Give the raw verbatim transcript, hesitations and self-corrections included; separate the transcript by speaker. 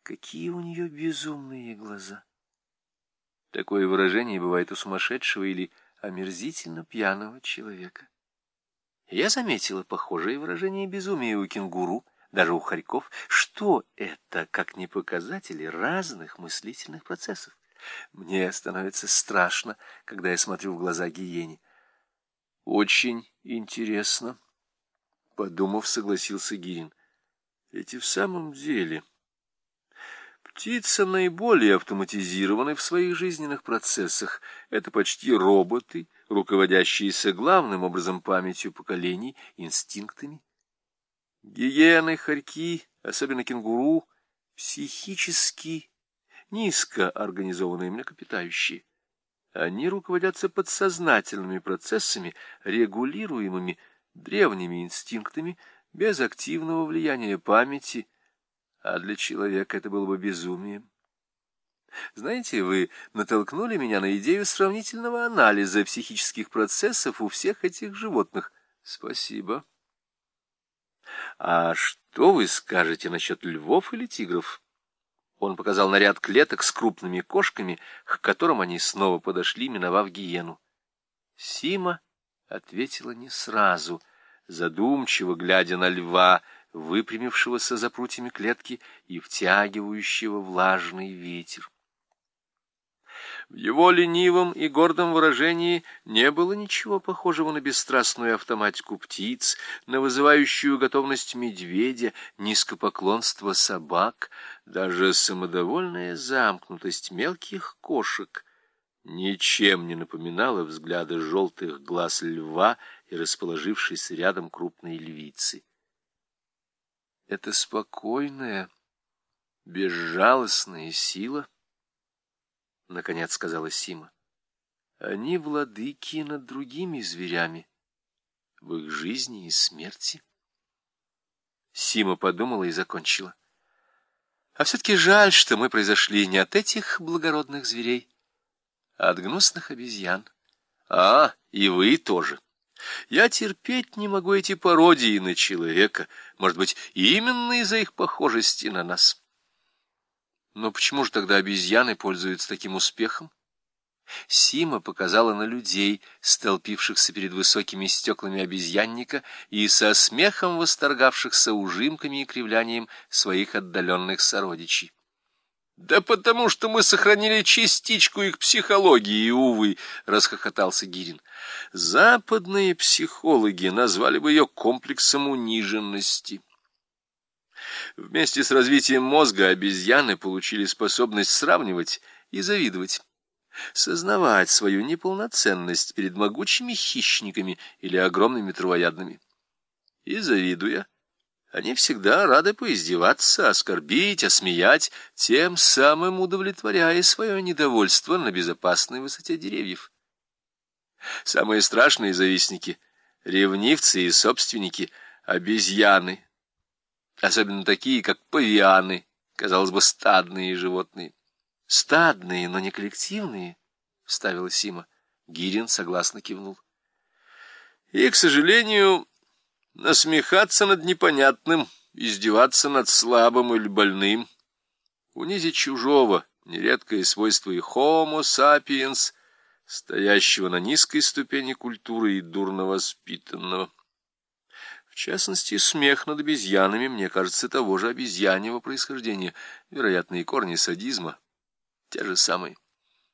Speaker 1: Какие у нее безумные глаза! Такое выражение бывает у сумасшедшего или омерзительно пьяного человека. Я заметила похожее выражение безумия у кенгуру, даже у хорьков. Что это, как не показатели разных мыслительных процессов? Мне становится страшно, когда я смотрю в глаза гиене. Очень интересно, подумав, согласился Гирин. Ведь и в самом деле птицы наиболее автоматизированы в своих жизненных процессах. Это почти роботы, руководящиеся главным образом памятью поколений, инстинктами. Гиены, хорьки, особенно кенгуру, психически низко организованные млекопитающие. Они руководятся подсознательными процессами, регулируемыми древними инстинктами, без активного влияния памяти, а для человека это было бы безумием. Знаете, вы натолкнули меня на идею сравнительного анализа психических процессов у всех этих животных. Спасибо. А что вы скажете насчет львов или тигров? Он показал на ряд клеток с крупными кошками, к которым они снова подошли, миновав гиену. Сима ответила не сразу, задумчиво глядя на льва, выпрямившегося за прутьями клетки и втягивающего влажный ветер. В его ленивом и гордом выражении не было ничего похожего на бесстрастную автоматику птиц, на вызывающую готовность медведя, низкопоклонство собак, даже самодовольная замкнутость мелких кошек ничем не напоминала взгляда желтых глаз льва и расположившейся рядом крупной львицы. Это спокойная, безжалостная сила, — наконец сказала Сима. Они владыки над другими зверями, в их жизни и смерти. Сима подумала и закончила. А все-таки жаль, что мы произошли не от этих благородных зверей, а от гнусных обезьян. А, и вы тоже. Я терпеть не могу эти пародии на человека, может быть, именно из-за их похожести на нас. Но почему же тогда обезьяны пользуются таким успехом? Сима показала на людей, столпившихся перед высокими стеклами обезьянника и со смехом восторгавшихся ужимками и кривлянием своих отдаленных сородичей. «Да потому что мы сохранили частичку их психологии, увы», — расхохотался Гирин. «Западные психологи назвали бы ее комплексом униженности». Вместе с развитием мозга обезьяны получили способность сравнивать и завидовать, сознавать свою неполноценность перед могучими хищниками или огромными травоядными. И завидуя, они всегда рады поиздеваться, оскорбить, осмеять, тем самым удовлетворяя свое недовольство на безопасной высоте деревьев. Самые страшные завистники — ревнивцы и собственники — обезьяны, особенно такие, как павианы, казалось бы, стадные животные. — Стадные, но не коллективные, — вставила Сима. Гирин согласно кивнул. — И, к сожалению, насмехаться над непонятным, издеваться над слабым или больным, унизить чужого, нередкое свойство и homo sapiens, стоящего на низкой ступени культуры и дурно воспитанного. В частности, смех над обезьянами, мне кажется, того же обезьяньего происхождения, вероятно, и корни садизма те же самые.